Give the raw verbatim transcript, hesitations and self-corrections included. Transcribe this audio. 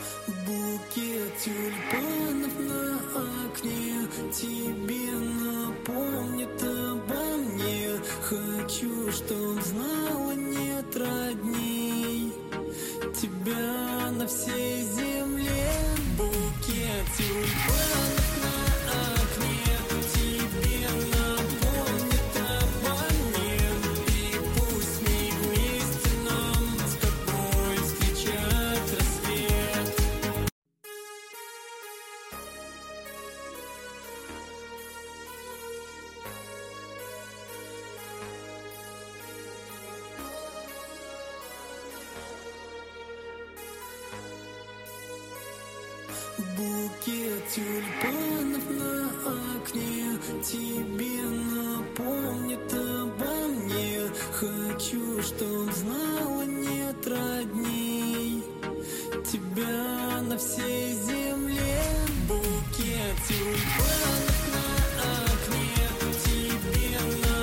Букет тюльпанов на окне тебе напомнит обо мне. Хочу, чтоб знала, нет родней тебя на всей земле. Букет тюльпанов на окне тебе напомнит обо мне. И пусть мы вместе нам с тобой встречать рассвет. Букет тюльпанов на окне тебе напомнит обо мне. Хочу, чтоб знала,